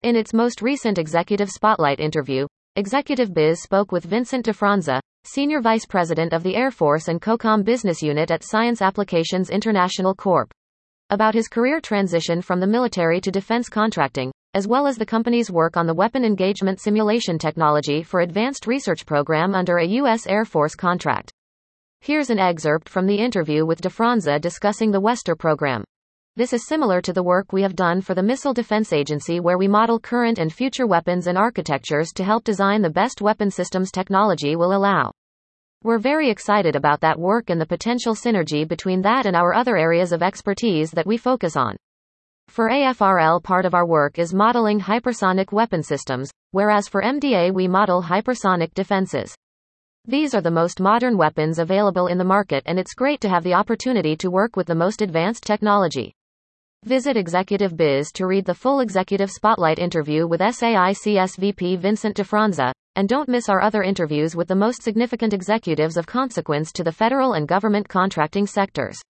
In its most recent Executive Spotlight interview, Executive Biz spoke with Vincent DeFranza, Senior Vice President of the Air Force and COCOM Business Unit at Science Applications International Corp., about his career transition from the military to defense contracting, as well as the company's work on the Weapon Engagement Simulation technology for Advanced Research Program under a U.S. Air Force contract. Here's an excerpt from the interview with DeFranza discussing the WESTER program. This is similar to the work we have done for the Missile Defense Agency, where we model current and future weapons and architectures to help design the best weapon systems technology will allow. We're very excited about that work and the potential synergy between that and our other areas of expertise that we focus on. For AFRL, part of our work is modeling hypersonic weapon systems, whereas for MDA we model hypersonic defenses. These are the most modern weapons available in the market, and it's great to have the opportunity to work with the most advanced technology. Visit Executive Biz to read the full Executive Spotlight interview with SAIC's VP Vincent DeFranza, and don't miss our other interviews with the most significant executives of consequence to the federal and government contracting sectors.